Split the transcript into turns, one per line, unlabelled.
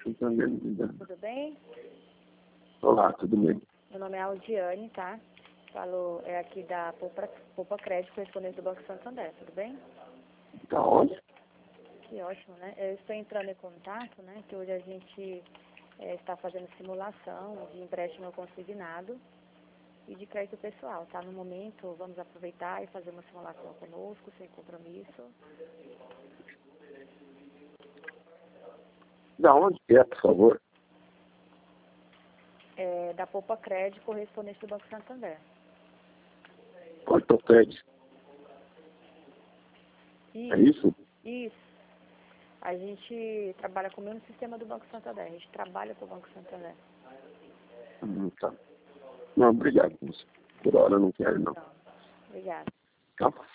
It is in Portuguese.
Santander.
Tudo bem?
Olá, tudo bem?
Meu nome é Aldiane, tá? Falo aqui da Poupa Crédito, correspondente do Banco Santander, tudo bem?
Tá onde?
Que ótimo, né? Eu estou entrando em contato, né? Que hoje a gente está fazendo simulação de empréstimo consignado e de crédito pessoal, tá? No momento, vamos aproveitar e fazer uma simulação conosco, sem compromisso.
Da onde que é, por favor?
Da Poupa Crédito, correspondente do Banco Santander.
Ortopédia.
Isso.
É isso?
Isso. A gente trabalha com o mesmo sistema do Banco Santander. A gente trabalha com o Banco Santander.
Tá. Não, obrigado, moça. Por hora eu não quero, não.
Então, obrigada.
Tá.